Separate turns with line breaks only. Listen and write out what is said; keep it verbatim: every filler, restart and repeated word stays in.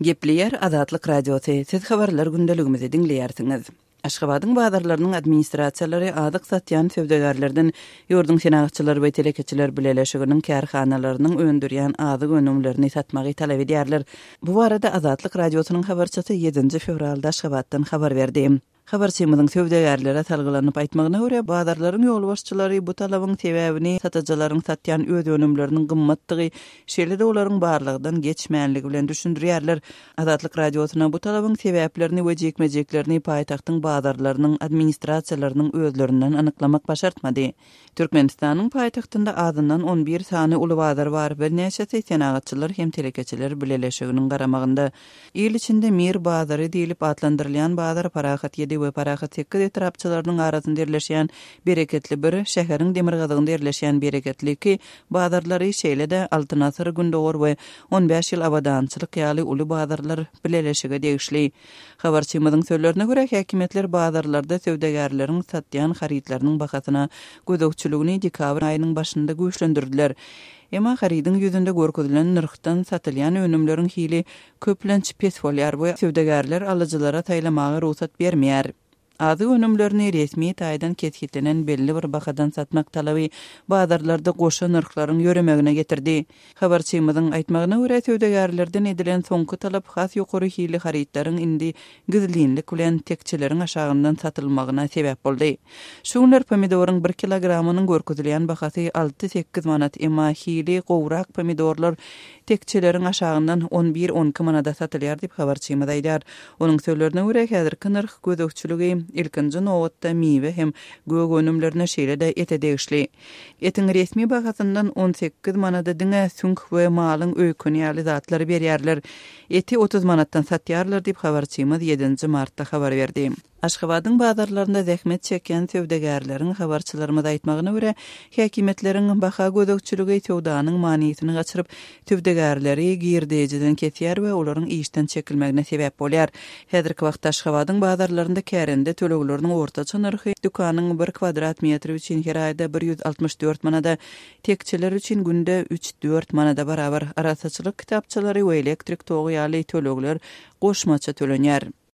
Gepleyer Azatlyk Radiosu. Siz habarlar gündeligimizi dinleýärsiňiz. Aşgabatyň bazarlarynyň administrasiýalary azyk satýan sewdegarlardan ýurdun senagçylary we telekeçiler bileleşiginiň kärhanalarynyň öndürýän azyk önümlerini satmagy talap edýärler. Bu barada Azatlyk Radiosynyň habarçysy ýedinji fevralda Aşgabatdan habar berdi. Habarçymyzyň sewdegarlara talgylanyp aýtmagyna görä, bazarlaryň ýolbaşçylary bu talabyň sebäbini satajylaryň satýan öz önümleriniň gymmatdygy, şeýle-de olaryň barlygdan geçmänligi bilen düşündirýärler. Azatlyk Radiosyna bu talabyň sebäplerini we jekmejeklerini paýtagtyň bazarlarynyň administrasiýalarynyň özlerinden anyklamak başartmady. Türkmenistanyň paýtagtynda azyndan on bir sany uly bazar bar, bir näçe senagçylar hem telekeçiler bileleşiginiň garamagynda. İl içinde Mir bazary diýilip atlandyrylýan bazar parahat we parahat sekiz etrapçylarynyň arasynda yerleşýän bereketli bir şäheriň demirgazygynda yerleşýän bereketli iki bazarlary şeýle-de Altynasır, Gündowar we on beş ýyl abadançylyk ýaly uly bazarlar bileleşige degişli. Habarçymyzyň sözlerine görä, häkimetler bazarlarda sewdegarlaryň satýan haritlarynyň bahasyna gözegçiligini dekabr aýynyň başynda güýçlendirdiler. Ema haridyň ýüzünde görkezlen nyrkdan satylýan önümleriň hili köplenç pes bolýar we sewdegarlar alyjylara taýlamagy ruhsat bermeýär. Azy önümlerini resmi taýdan ketkitlenen belli bir bahadan satmak talaby bazarlarda goşa nyrklaryň ýöremegine getirdi. Habarçymyzyň aýtmagyna görä, sewdegarlardan edilen soňky talap has ýokary hili haritlaryň indi gizlinlik bilen tekçileriň aşagyndan satylmagyna sebäp boldy. Şuňlar pomidoryň bir kilogramynyň görkezilýän bahasy alty sekiz manat, emma hili gowrak pomidorlar tekçileriň aşagyndan on bir on iki manada satylýar diýip habarçymyz aýdar. Onuň sözlerine görä, häzirki nyrk gözegçiligi ilkinji nowatda miwe hem gög önümlerine şeýle-de ete degişli. Etiň resmi bahasyndan on sekiz manada diňe süňk we malyň öýküni ýaly zatlary berýärler. Eti otuz manatdan satýarlar diýip habarçymyz ýedinji martda habar berdi. Aşgabatyň bazarlarynda zähmet çeken sewdegarlaryň habarçylarymyz aýtmagyna görä, häkimetleriň baha gözegçiligi sewdanyň manysyny gaçyryp, sewdegarlary girdejiden kesýär we olaryň işden çekilmegine sebäp bolýar. Häzirki wagtda Aşgabatyň bazarlarynda kärende tölegleriniň ortaça narhy dükanyň bir kvadrat metri üçin her aýda bir ýüz altmyş dört manada, tekçiler üçin günde üç dört manada barabar arasaçylyk kitapçylary we elektrik togy ýaly tölegler goşmaça tölenýär.